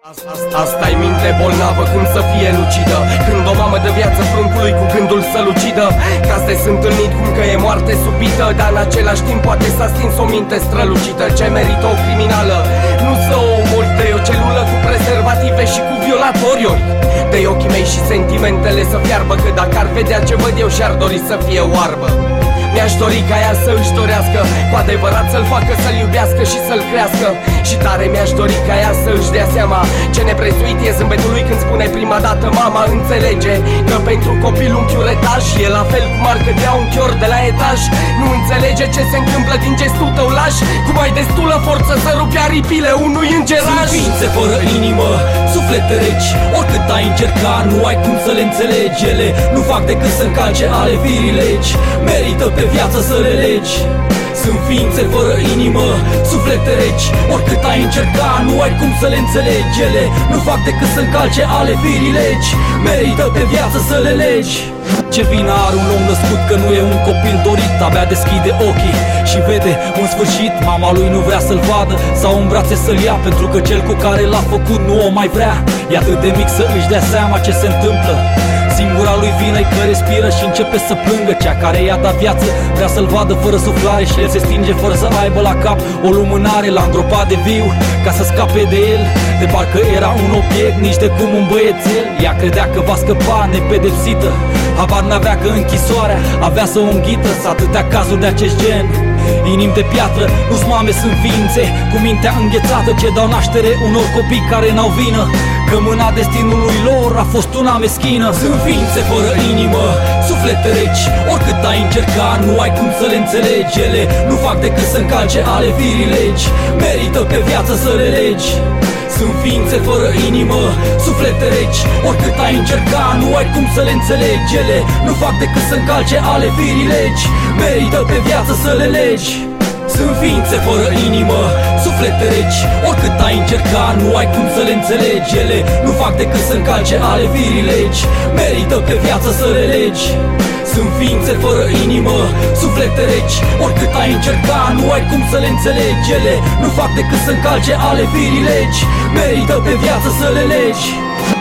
Asta-i minte bolnavă, cum să fie lucidă când o mamă de viață pruncului cu gândul să-l ucidă. Ca să te-s întâlnit cum că e moarte subită, dar în același timp poate s-a stins o minte strălucită. Ce merită o criminală? Nu să o omori, de o celulă cu prezervative și cu violatoriuri. De ochii mei și sentimentele să fiarbă, că dacă ar vedea ce văd eu și-ar dori să fie oarbă. Mi-aș dori ca ea să își dorească cu adevărat să-l facă, să-l iubească și să-l crească. Și tare mi-aș dori ca ea să își dea seama ce neprețuit e zâmbetul lui când spune prima dată mama. Înțelege că pentru copil un chiuretaj e la fel cum ar cădea un chior de la etaj. Nu înțelege ce se întâmplă din gestul tău laș, cum ai destulă forță să rupi aripile unui îngeraș. Sunt ființe fără inimă, suflete reci, oricât ai încerca, nu ai cum să le înțelegi. Ele nu fac decât să încalce ale firii legi, merită pe viață să le legi. Sunt ființe fără inimă, suflete reci, oricât ai încerca, nu ai cum să le înțelegi. Ele nu fac decât să încalce ale firii legi, merită pe viață să le legi. Ce vină are un om născut că nu e un copil dorit? Abia deschide ochii și vede un sfârșit. Mama lui nu vrea să-l vadă sau în brațe să-l ia, pentru că cel cu care l-a făcut nu o mai vrea. E atât de mic să își dea seama ce se întâmplă. Singura lui vină-i că respiră și începe să plângă. Cea care i-a dat viață vrea să-l vadă fără suflare și el se stinge fără să aibă la cap o lumânare. L-a îngropat de viu ca să scape de el, de parcă era un obiect, nici de cum un băiețel. Ea credea că va scăpa nepedepsită, habar n-avea că închisoarea avea să o înghită. S atâtea cazuri de acest gen, inimi de piatră, nu-s mame, sunt ființe cu mintea înghețată, ce dau naștere unor copii care n-au vină, că mâna destinului lor a fost una meschină. Sunt ființe fără inimă, suflete reci, oricât ai încerca, nu ai cum să le înțelegi. Ele nu fac decât să încalce ale firii legi, merită pe viață să le legi. Sunt ființe fără inimă, suflete reci, oricât ai încerca, nu ai cum să le înțelegi. Ele nu fac decât să încalce ale firii legi, merită pe viață să le legi. Sunt ființe fără inimă, suflete reci, oricât ai încerca, nu ai cum să le înțelegi. Ele nu fac decât să încalce ale firii legi, merită pe viață să le legi. Sunt ființe fără inimă, suflete reci, oricât ai încerca, nu ai cum să le înțelegi. Ele nu fac decât să încalce ale firii legi, merită pe viață să le legi.